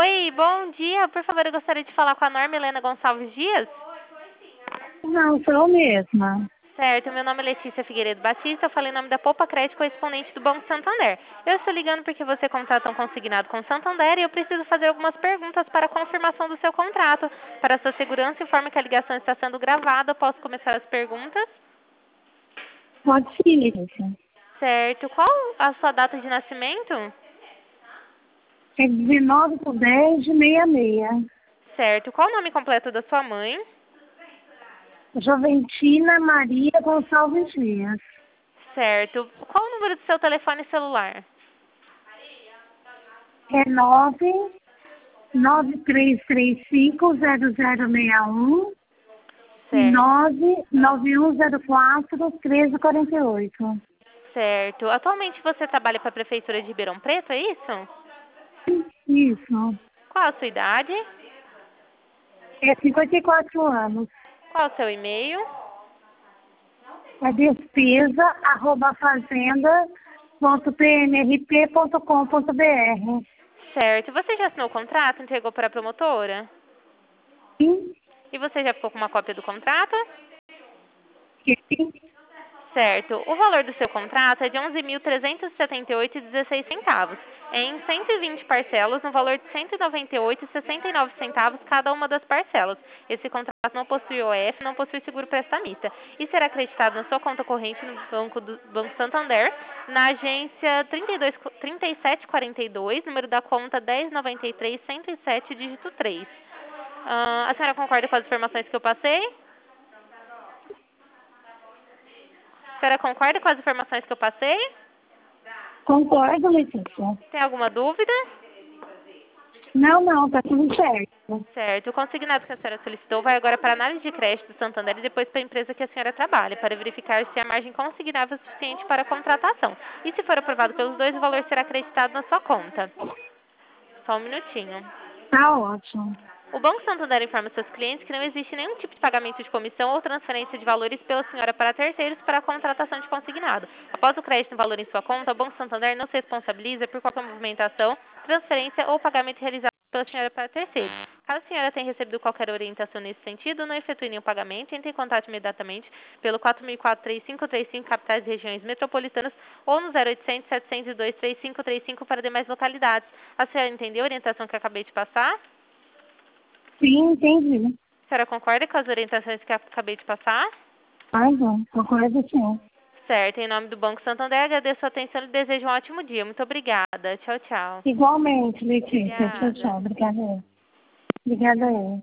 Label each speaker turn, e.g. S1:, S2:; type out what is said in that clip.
S1: Oi, bom dia. Por favor, eu gostaria de falar com a Norma Helena Gonçalves Dias.
S2: Não, sou eu mesma.
S1: Certo, meu nome é Letícia Figueiredo Batista, eu falei em nome da Poupa Crédito, correspondente do Banco Santander. Eu estou ligando porque você contrata um consignado com o Santander e eu preciso fazer algumas perguntas para a confirmação do seu contrato. Para a sua segurança, informe que a ligação está sendo gravada. Posso começar as perguntas?
S2: Pode sim, Letícia.
S1: Certo. Qual a sua data de nascimento?
S2: É 19/10/66.
S1: Certo. Qual o nome completo da sua mãe?
S2: Joventina Maria Gonçalves Dias.
S1: Certo. Qual o número do seu telefone celular?
S2: É 993350061 e
S1: Certo.
S2: 99104-1348.
S1: Certo. Atualmente você trabalha para a Prefeitura de Ribeirão Preto, é isso?
S2: Isso.
S1: Qual a sua idade?
S2: É 54 anos.
S1: Qual o seu e-mail?
S2: É despesa@fazenda.pnrp.com.br.
S1: Certo. Você já assinou o contrato? Entregou para a promotora?
S2: Sim.
S1: E você já ficou com uma cópia do contrato?
S2: Sim.
S1: Certo. O valor do seu contrato é de 11.378,16 em 120 parcelas, no valor de 198,69 cada uma das parcelas. Esse contrato não possui OF, não possui seguro prestamista e será acreditado na sua conta corrente no Banco Santander, na agência 3742, número da conta 1093-107, dígito 3. A senhora concorda com as informações que eu passei? A senhora concorda com as informações que eu passei?
S2: Concordo, Letícia.
S1: Tem alguma dúvida?
S2: Não, tá tudo certo.
S1: Certo. O consignado que a senhora solicitou vai agora para a análise de crédito do Santander e depois para a empresa que a senhora trabalha, para verificar se a margem consignável é suficiente para a contratação. E se for aprovado pelos dois, o valor será acreditado na sua conta. Só um minutinho.
S2: Tá ótimo.
S1: O Banco Santander informa seus clientes que não existe nenhum tipo de pagamento de comissão ou transferência de valores pela senhora para terceiros para a contratação de consignado. Após o crédito no valor em sua conta, o Banco Santander não se responsabiliza por qualquer movimentação, transferência ou pagamento realizado pela senhora para terceiros. Caso a senhora tenha recebido qualquer orientação nesse sentido, não efetue nenhum pagamento, entre em contato imediatamente pelo 4004-3535, capitais e regiões metropolitanas, ou no 0800-702-3535 para demais localidades. A senhora entendeu a orientação que eu acabei de passar?
S2: Sim, entendi.
S1: A senhora concorda com as orientações que eu acabei de passar?
S2: Concordo sim.
S1: Certo. Em nome do Banco Santander, agradeço a atenção e desejo um ótimo dia. Muito obrigada. Tchau, tchau.
S2: Igualmente, Letícia. Tchau,
S1: Obrigada.
S2: tchau. Obrigada aí. Obrigada aí.